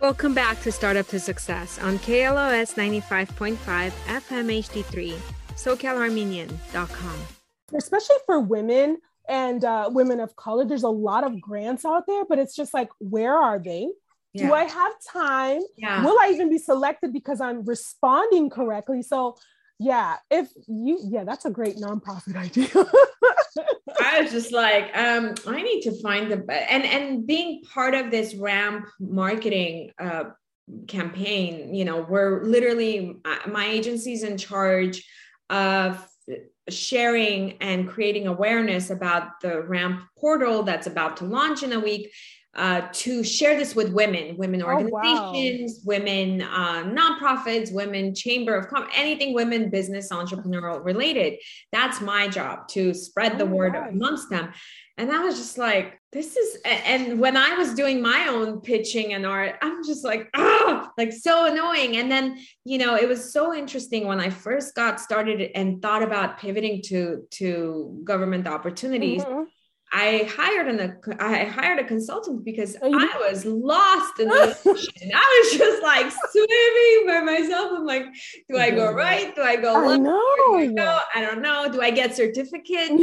Welcome back to Startup to Success on KLOS 95.5 FM HD3, SoCalArmenian.com. Especially for women and women of color, there's a lot of grants out there, but it's just like, where are they? Yeah. Do I have time? Yeah. Will I even be selected because I'm responding correctly? So that's a great nonprofit idea. I was just like, I need to find and being part of this RAMP marketing campaign, we're literally, my agency's in charge of sharing and creating awareness about the RAMP portal that's about to launch in a week, to share this with women organizations, women nonprofits, women chamber of commerce, anything women business entrepreneurial related. That's my job, to spread the word amongst them. And I was just like, and when I was doing my own pitching and art, I'm just like, so annoying. And then, it was so interesting when I first got started and thought about pivoting to government opportunities. Mm-hmm. I hired a consultant because I was lost in the ocean. I was just like swimming by myself. I'm like, do I go right? Do I go left? I don't know. Do I get certifications?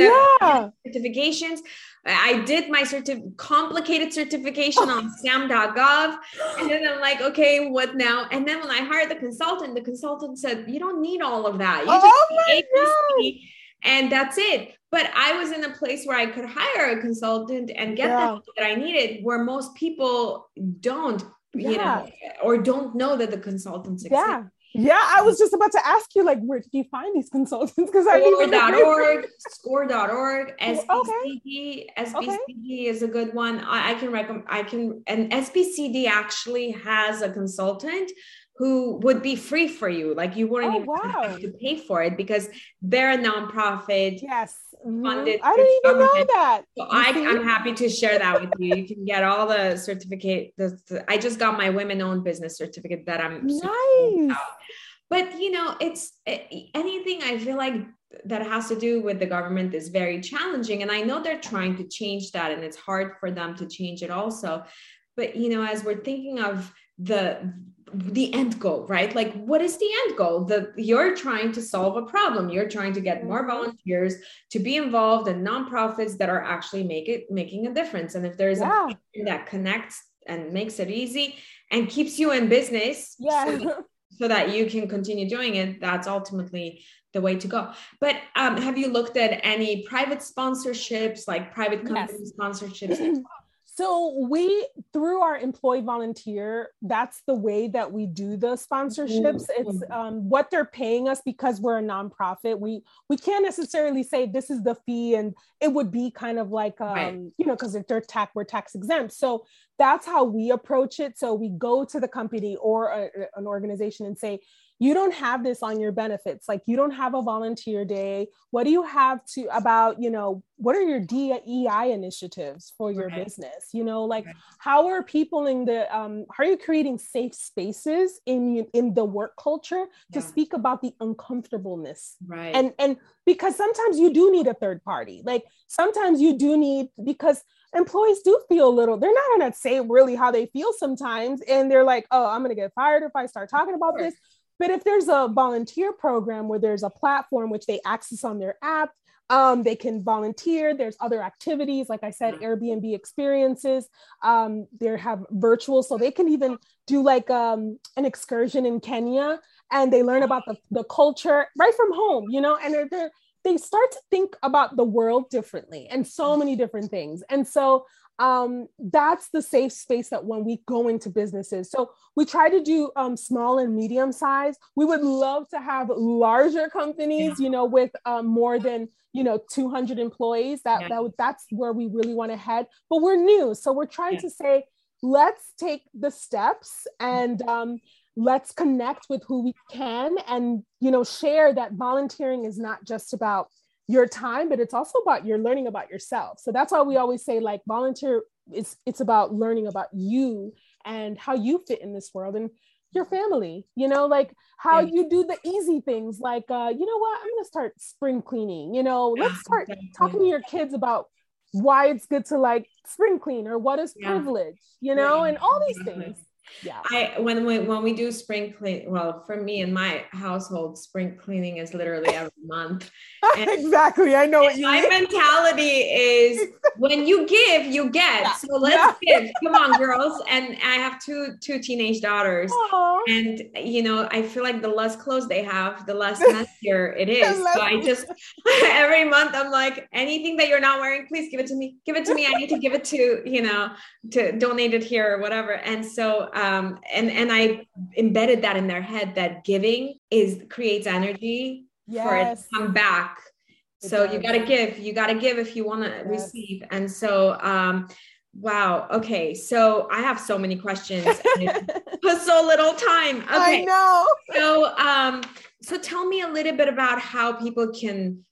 I did my complicated certification on SAM.gov. And then I'm like, okay, what now? And then when I hired the consultant said, you don't need all of that. You just need ABC, and that's it. But I was in a place where I could hire a consultant and get the help that I needed, where most people don't, or don't know that the consultants exist. Yeah, I was just about to ask you, like, where did you find these consultants? Because Score.org, Score.org, SBCD. SBCD is a good one. I can recommend. And SBCD actually has a consultant who would be free for you. Like, you wouldn't even have to pay for it, because they're a nonprofit. Yes. Funded. I didn't even know that. So I'm happy to share that with you. You can get all the certificate. I just got my women-owned business certificate that I'm nice. But it's anything I feel like that has to do with the government is very challenging. And I know they're trying to change that, and it's hard for them to change it also. But as we're thinking of the end goal, right? Like, what is the end goal? You're trying to solve a problem. You're trying to get more volunteers to be involved in nonprofits that are actually making a difference. And if there's a platform that connects and makes it easy and keeps you in business, so that you can continue doing it, that's ultimately the way to go. But have you looked at any private sponsorships, like private company sponsorships? So through our employee volunteer, that's the way that we do the sponsorships. It's what they're paying us, because we're a nonprofit. We can't necessarily say this is the fee, and it would be kind of like, because if we're tax exempt. So that's how we approach it. So we go to the company or an organization and say, you don't have this on your benefits. Like, you don't have a volunteer day. What do you have what are your DEI initiatives for your business? How are people how are you creating safe spaces in the work culture to speak about the uncomfortableness? Right. And because sometimes you do need a third party. Like, sometimes you do need, because employees do feel they're not going to say really how they feel sometimes. And they're like, oh, I'm going to get fired if I start talking about this. But if there's a volunteer program where there's a platform which they access on their app, they can volunteer. There's other activities, like I said, Airbnb experiences. They have virtual, so they can even do like an excursion in Kenya, and they learn about the culture right from home, and they start to think about the world differently and so many different things. And so that's the safe space that when we go into businesses. So we try to do small and medium size. We would love to have larger companies, with more than 200 employees. That's where we really want to head. But we're new, so we're trying to say, let's take the steps and let's connect with who we can, and share that volunteering is not just about your time, but it's also about your learning about yourself. So that's why we always say, like, volunteer it's about learning about you and how you fit in this world and your family, like how you do the easy things, like, I'm going to start spring cleaning, let's start talking to your kids about why it's good to like spring clean, or what is privilege, and all these things. Yeah. When we do spring clean, well, for me in my household, spring cleaning is literally every month. And, exactly. I know what you my mean. mentality is when you give, you get. Yeah. So let's give. Come on, girls. And I have two teenage daughters. Aww. And I feel like the less clothes they have, the less messier it is. So I just every month I'm like, anything that you're not wearing, please give it to me. Give it to me. I need to give it to donate it here or whatever. And so and I embedded that in their head that giving creates energy for it to come back. So you got to give if you want to receive. And so, wow. Okay. So I have so many questions for so little time. Okay. I know. So tell me a little bit about how people can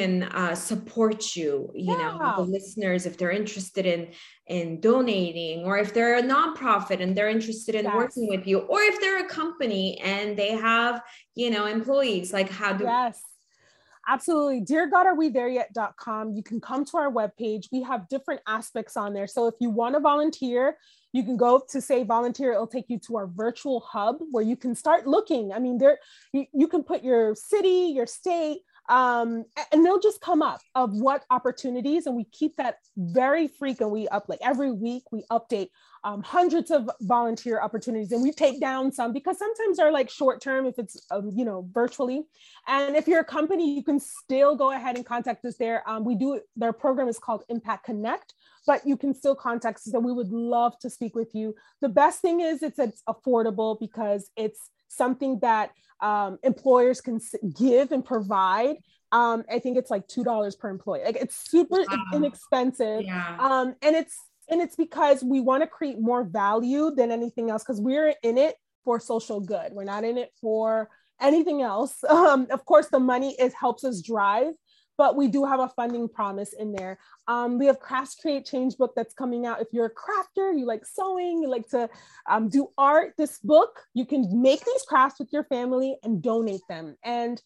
support you, the listeners, if they're interested in donating, or if they're a nonprofit and they're interested in working with you, or if they're a company and they have, employees, like how do Absolutely. DearGodAreWeThereYet.com. You can come to our webpage. We have different aspects on there. So if you want to volunteer, you can go to say volunteer. It'll take you to our virtual hub where you can start looking. I mean, you can put your city, your state, and they'll just come up of what opportunities. And we keep that very frequent. We every week we update hundreds of volunteer opportunities, and we take down some because sometimes they're like short term if it's virtually. And if you're a company, you can still go ahead and contact us there. Their program is called Impact Connect, but you can still contact us, and we would love to speak with you. The best thing is it's affordable because it's something that employers can give and provide. I think it's like $2 per employee. Like it's super inexpensive. Yeah. And it's because we want to create more value than anything else, because we're in it for social good. We're not in it for anything else. Of course, the money helps us drive, but we do have a funding promise in there. We have Crafts Create Change book that's coming out. If you're a crafter, you like sewing, you like to do art, this book, you can make these crafts with your family and donate them. And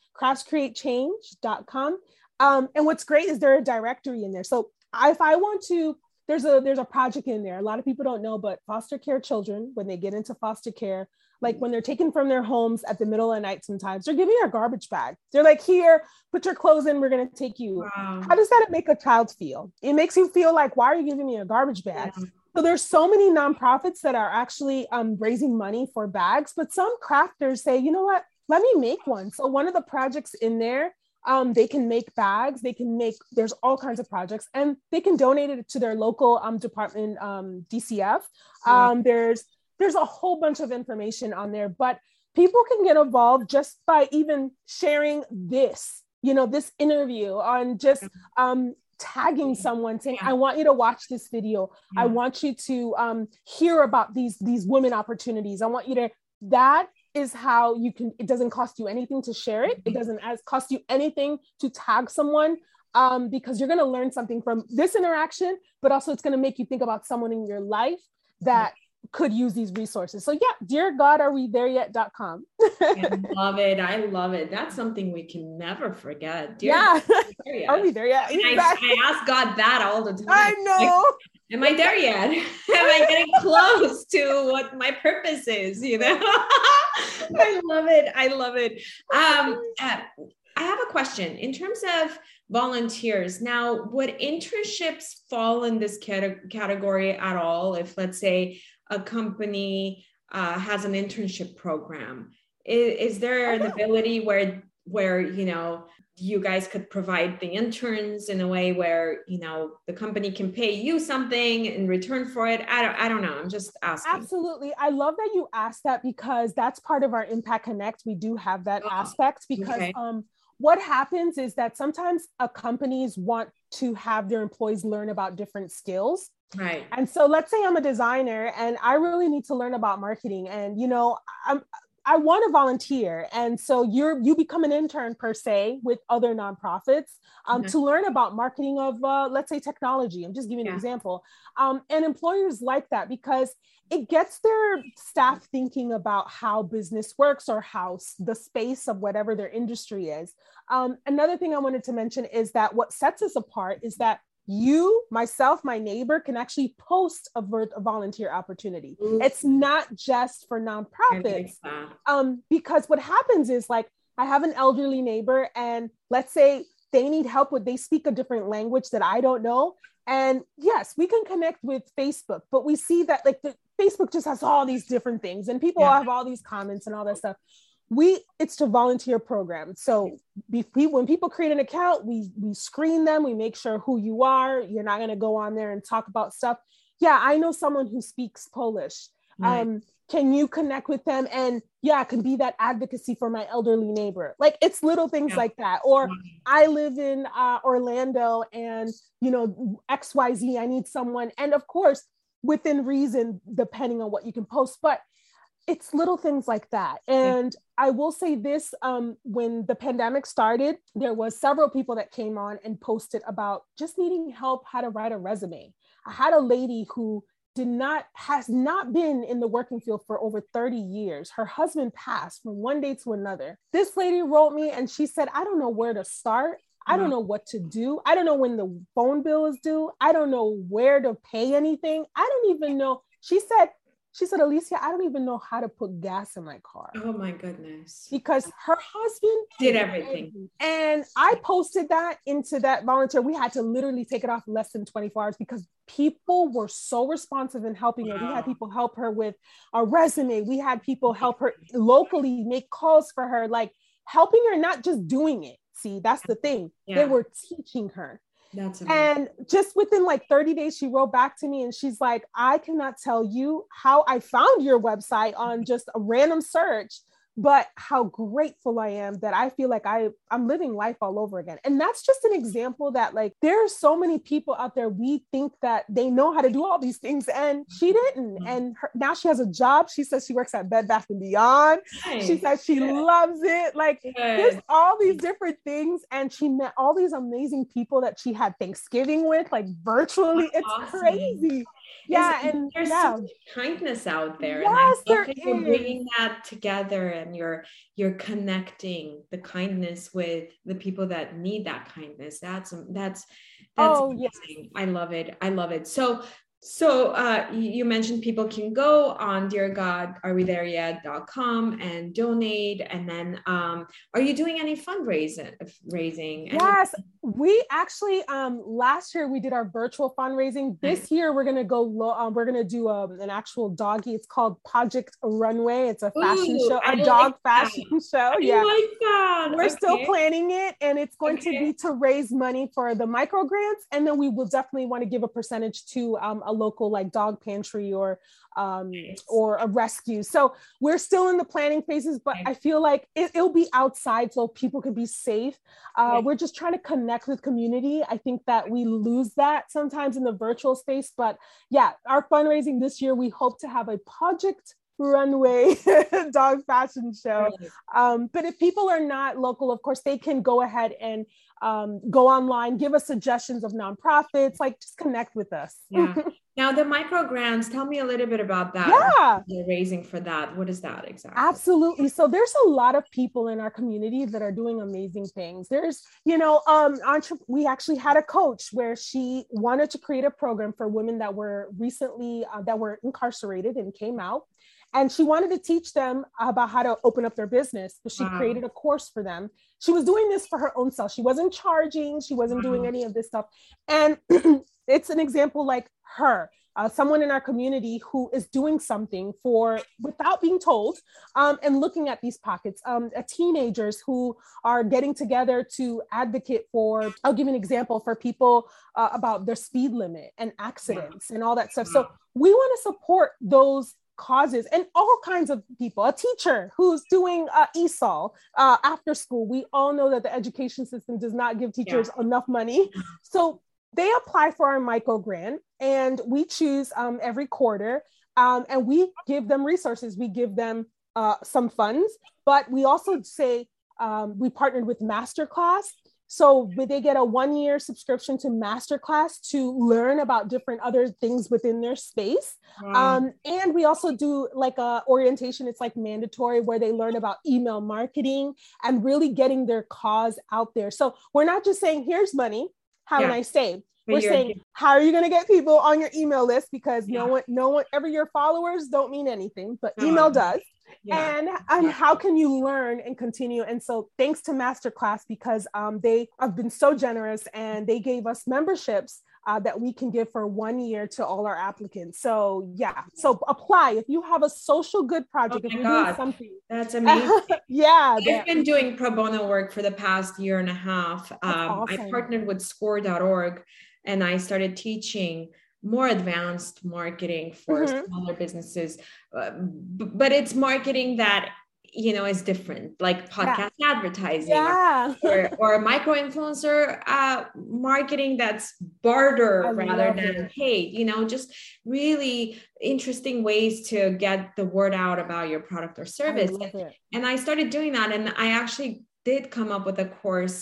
craftscreatechange.com. And what's great is there's a directory in there. So if I want to, there's a project in there. A lot of people don't know, but foster care children, when they get into foster care, like when they're taken from their homes at the middle of the night, sometimes they're giving you a garbage bag. They're like, here, put your clothes in, we're going to take you. Wow. How does that make a child feel? It makes you feel like, why are you giving me a garbage bag? Yeah. So there's so many nonprofits that are actually raising money for bags, but some crafters say, you know what, let me make one. So one of the projects in there, they can make bags, there's all kinds of projects, and they can donate it to their local department, DCF. There's a whole bunch of information on there, but people can get involved just by even sharing this interview on just tagging someone saying, I want you to watch this video. I want you to hear about these women opportunities. I want you to, that is how you can, it doesn't cost you anything to share it. It doesn't cost you anything to tag someone, because you're going to learn something from this interaction, but also it's going to make you think about someone in your life that could use these resources. So DearGodAreWeThereYet.com. I love it. That's something we can never forget. Are we there yet? Exactly. I ask God that all the time. I know. Like, am I there yet? Am I getting close to what my purpose is? I love it. I have a question in terms of volunteers. Now, would internships fall in this category at all? If, let's say, a company has an internship program, is there an ability where you guys could provide the interns in a way where the company can pay you something in return for it? I don't know. I'm just asking. Absolutely. I love that you asked that, because that's part of our Impact Connect. We do have that aspect, because what happens is that sometimes companies want to have their employees learn about different skills. Right. And so let's say I'm a designer and I really need to learn about marketing, and I want to volunteer. And so you become an intern per se with other nonprofits to learn about marketing of, let's say, technology. I'm just giving an example. And employers like that because it gets their staff thinking about how business works or how the space of whatever their industry is. Another thing I wanted to mention is that what sets us apart is that you, myself, my neighbor can actually post a volunteer opportunity. It's not just for nonprofits. Because what happens is, like, I have an elderly neighbor, and let's say they need help with, they speak a different language that I don't know. And yes, we can connect with Facebook, but we see that like the Facebook just has all these different things, and people have all these comments and all that stuff. It's to volunteer program. So when people create an account, we screen them, we make sure who you are. You're not going to go on there and talk about stuff. Yeah, I know someone who speaks Polish. Right. Can you connect with them? And it can be that advocacy for my elderly neighbor. Like, it's little things like that. Or I live in Orlando, and, you know, XYZ, I need someone. And of course, within reason, depending on what you can post, but it's little things like that. And I will say this, when the pandemic started, there was several people that came on and posted about just needing help how to write a resume. I had a lady who has not been in the working field for over 30 years. Her husband passed from one day to another. This lady wrote me and she said, I don't know where to start. I don't know what to do. I don't know when the phone bill is due. I don't know where to pay anything. I don't even know. She said, Alicia, I don't even know how to put gas in my car. Oh my goodness. Because her husband did everything. And I posted that into that volunteer. We had to literally take it off less than 24 hours because people were so responsive in helping her. We had people help her with a resume. We had people help her locally make calls for her, like helping her, not just doing it. See, that's the thing. They were teaching her. That's amazing. And just within like 30 days, she wrote back to me and she's like, I cannot tell you how I found your website on just a random search, but how grateful I am that I feel like I'm living life all over again. And that's just an example that, like, there are so many people out there, we think that they know how to do all these things, and she didn't. And now she has a job. She says she works at Bed Bath & Beyond. Nice. She says she loves it. Like, there's all these different things. And she met all these amazing people that she had Thanksgiving with, like virtually. That's awesome. Crazy. Yeah, and there's so much kindness out there. Yes, and I think you're bringing that together, and you're connecting the kindness with the people that need that kindness. That's amazing. Yes. I love it. So you mentioned people can go on deargodarewethereYet.com and donate. And then are you doing any fundraising? Yes, we actually last year we did our virtual fundraising. This year we're gonna go we're gonna do an actual doggy. It's called Project Runway. It's a fashion show, a dog fashion show. I like that. We're still planning it, and it's going to be to raise money for the micro grants, and then we will definitely want to give a percentage to a local like dog pantry or a rescue. So we're still in the planning phases, but I feel like it'll be outside so people can be safe. We're just trying to connect with community. I think that we lose that sometimes in the virtual space, but our fundraising this year, we hope to have a Project Runway dog fashion show. But if people are not local, of course, they can go ahead and go online, give us suggestions of nonprofits, like just connect with us. Now the micro grants, tell me a little bit about that. You're raising for that. What is that exactly? Absolutely. So there's a lot of people in our community that are doing amazing things. There's, we actually had a coach where she wanted to create a program for women that were recently, that were incarcerated and came out. And she wanted to teach them about how to open up their business. So she created a course for them. She was doing this for her own self. She wasn't charging. She wasn't doing any of this stuff. And it's an example like her, someone in our community who is doing something without being told, and looking at these pockets, teenagers who are getting together to advocate for, I'll give you an example, for people about their speed limit and accidents and all that stuff. So we want to support those causes and all kinds of people. A teacher who's doing ESOL after school. We all know that the education system does not give teachers enough money. So they apply for our micro grant, and we choose every quarter, and we give them resources. We give them some funds, but we also say we partnered with Masterclass. So they get a 1-year subscription to Masterclass to learn about different other things within their space. And we also do like a orientation. It's like mandatory, where they learn about email marketing and really getting their cause out there. So we're not just saying, here's money, have a nice day. We're saying, how are you going to get people on your email list? Because no one, ever your followers don't mean anything, but email does. And how can you learn and continue? And so thanks to Masterclass, because they have been so generous and they gave us memberships that we can give for 1 year to all our applicants. So so apply if you have a social good project. If you're doing something. That's amazing. I've been doing pro bono work for the past year and a half. Awesome. I partnered with score.org and I started teaching more advanced marketing for smaller businesses, but it's marketing that is different, like podcast advertising or micro influencer marketing that's barter rather than paid, just really interesting ways to get the word out about your product or service. And I started doing that, and I actually did come up with a course.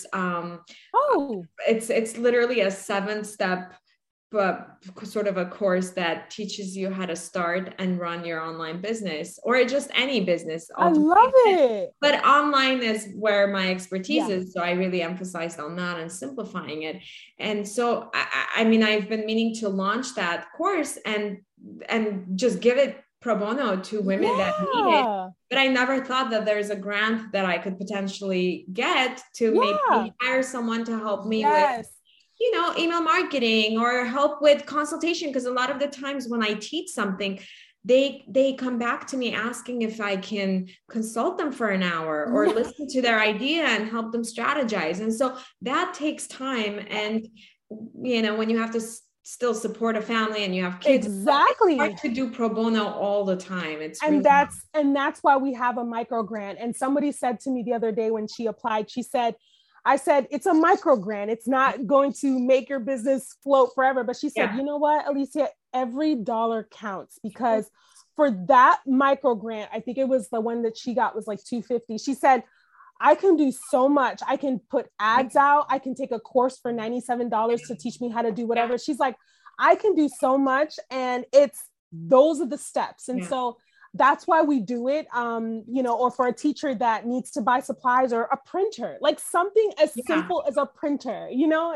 It's literally a 7-step sort of a course that teaches you how to start and run your online business, or just any business. I love it. But online is where my expertise is. So I really emphasized on that and simplifying it. And so, I've been meaning to launch that course and just give it pro bono to women that need it. But I never thought that there's a grant that I could potentially get to maybe hire someone to help me with email marketing or help with consultation. Because a lot of the times when I teach something, they come back to me asking if I can consult them for an hour or listen to their idea and help them strategize. And so that takes time. And, when you have to still support a family and you have kids, it's hard to do pro bono all the time. That's why we have a micro grant. And somebody said to me the other day when she applied, I said, it's a micro grant. It's not going to make your business float forever. But she said, you know what, Alicia, every dollar counts, because for that micro grant, I think it was the one that she got was like $250. She said, I can do so much. I can put ads out. I can take a course for $97 to teach me how to do whatever. She's like, I can do so much. And those are the steps. And so that's why we do it, or for a teacher that needs to buy supplies or a printer, like something as simple as a printer,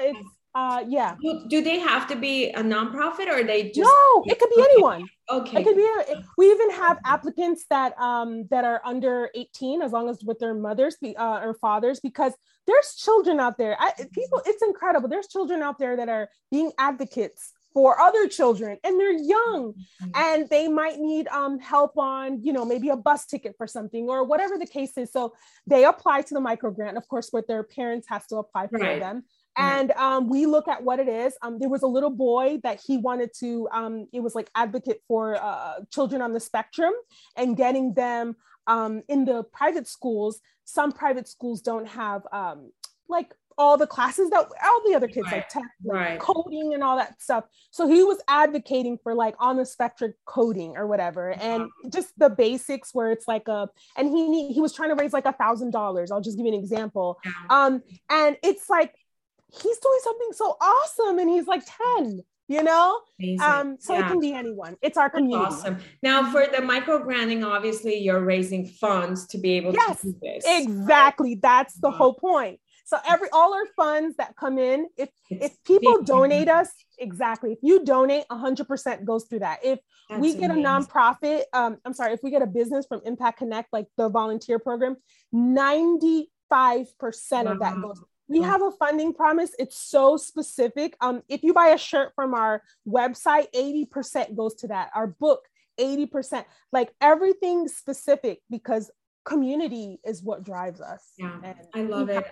it's, Do they have to be a nonprofit, or they just? No, it could be anyone. Okay. It could be, we even have applicants that are under 18, as long as with their mothers or fathers, because there's children out there. It's incredible. There's children out there that are being advocates for other children, and they're young and they might need help on, maybe a bus ticket for something or whatever the case is. So they apply to the micro grant, of course, what their parents have to apply for them. And we look at what it is. There was a little boy that he wanted to, it was like advocate for children on the spectrum and getting them in the private schools. Some private schools don't have like all the classes that all the other kids like tech, coding and all that stuff. So he was advocating for like on the spectrum coding or whatever. And just the basics where it's like and he was trying to raise like $1,000. I'll just give you an example. And it's like, he's doing something so awesome. And he's like 10, So it can be anyone. It's our community. That's awesome. Now for the micro granting, obviously you're raising funds to be able to do this. Exactly. That's the whole point. So all our funds that come in, if people donate us, if you donate, 100% goes through that. If we get a nonprofit, if we get a business from Impact Connect, like the volunteer program, 95% of that goes. We have a funding promise. It's so specific. If you buy a shirt from our website, 80% goes to that. Our book, 80%, like everything specific, because community is what drives us. I love it.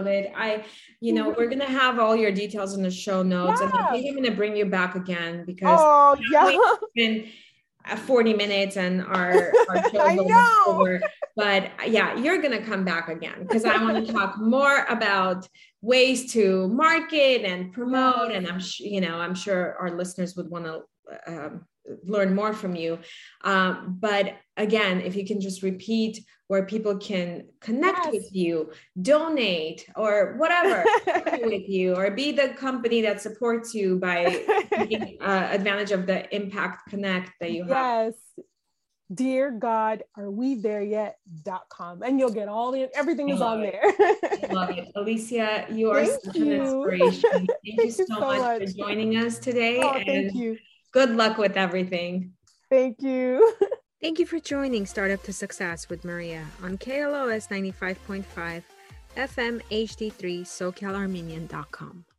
We're gonna have all your details in the show notes, and I think I'm gonna bring you back again because it's been 40 minutes and our show is over. But you're gonna come back again because I want to talk more about ways to market and promote, and I'm sure our listeners would want to learn more from you. But again, if you can just repeat where people can connect with you, donate, or whatever with you, or be the company that supports you by taking advantage of the Impact Connect that you have. Dear God, are we there yet.com, and you'll get everything is on there. I love it. Alicia, you are such an inspiration. Thank you so much for joining us today. Oh, thank you. Good luck with everything. Thank you. Thank you for joining Startup to Success with Maria on KLOS 95.5 FM HD3 SoCalArmenian.com.